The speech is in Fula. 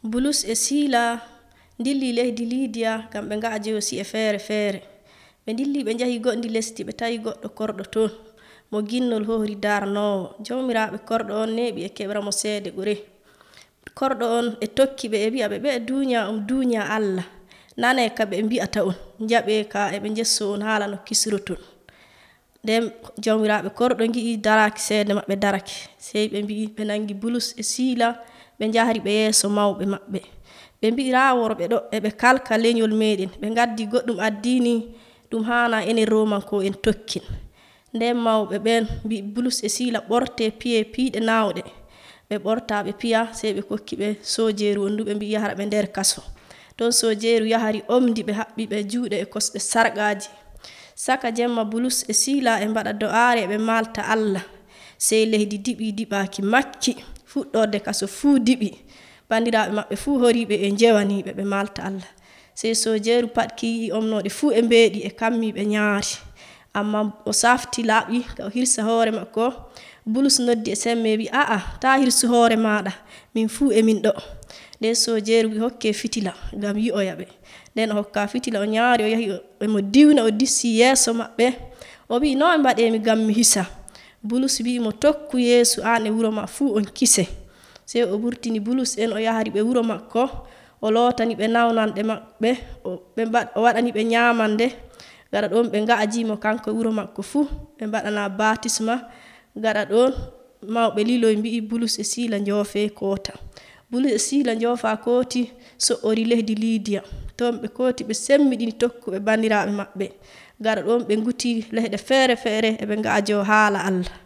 Bulus e Sila dilli leydi Lydia ngam ɓe nga'a Jeyosi e feere feere. Ɓe dilli ɓe njahi goɗɗi lesdi ɓe tawi goɗɗo korɗo toon mo ginnol hohri darnowo. Jawmiraaɓe korɗo on neeɓi e keɓra mo seede ɓure. Korɗo on e tokki ɓe e wi'a ɓe duuña duuña Allah nane ka ɓe mbi'ata on jaɓe ka e ɓe njesso on haala no kisroton. Nden jawmiraaɓe korɗo ngi'i daraki seede maɓɓe darake sey ɓe mbi'i ɓe nangi Bulus e Sila ɓe njahri ɓe yeeso mawɓe maɓɓe. Ɓe mbi'i raa worɓe ɗo eɓe kalka leñol meɗen ɓe ngaddi goɗɗum addini ɗum hana enen Romanko en tokkin. Nden mawɓe ɓen mbi'i Bulus e Sila ɓorte piye piiɗe nawɗe. Ɓe ɓorta ɓe piya sey ɓe kokki ɓe sojeeru wonduɓe mbi'i yahara ɓe nder kaso. Ton sojeeru yahari omdi ɓe haɓɓi ɓe juuɗe e kosɗe sarqaji. Saka jemma Bulus e Sila e mbaɗa do'aare ɓe malta Allah sey leydi diɓi diɓaki makki fuɗɗorde kaso fuu diɓi. Bandiraɓe maɓɓe fuu horiɓe e njewaniɓe ɓe malta Allah. Sey sojeeru patki yi'i omnoɗe fuu e mbeeɗi e kammi ɓe nyaari. Amma o safti laaɓi ka o hirsa hoore makko. Bulus noddi e semme wi a'a ta hirsu hoore maɗa min fuu e min ɗo. Nden sojeeru wi hokke fitila ngam yi'oya ɓe. Nden o hokka fitila o nyaari o yahi mo diwna o dissi yeeso maɓɓe. O wi no e mbaɗemi ngam mi hisa. Bulus wi mo tokku Yeesu an e wuro ma fuu on kise. Sey o ɓurtini Bulus en o yahari ɓe wuro makko o lootani ɓe nawnanɗe maɓɓe o waɗani ɓe nyamande. Gaɗa ɗon ɓe nga'ajimo kanko e wuro makko fuu ɓe mbaɗana batisma. Gaɗa ɗon mawɓe liloy mbi'i Bulus e Sila njoofe koota. Bulus e Sila njoofa kooti so'ori leydi Lydia. Ton ɓe kooti ɓe semmiɗini tokkuɓe bandiraɓe maɓɓe. Gaɗa ɗon ɓe nguti leyɗe feere feere eɓe nga'ajo haala Allah.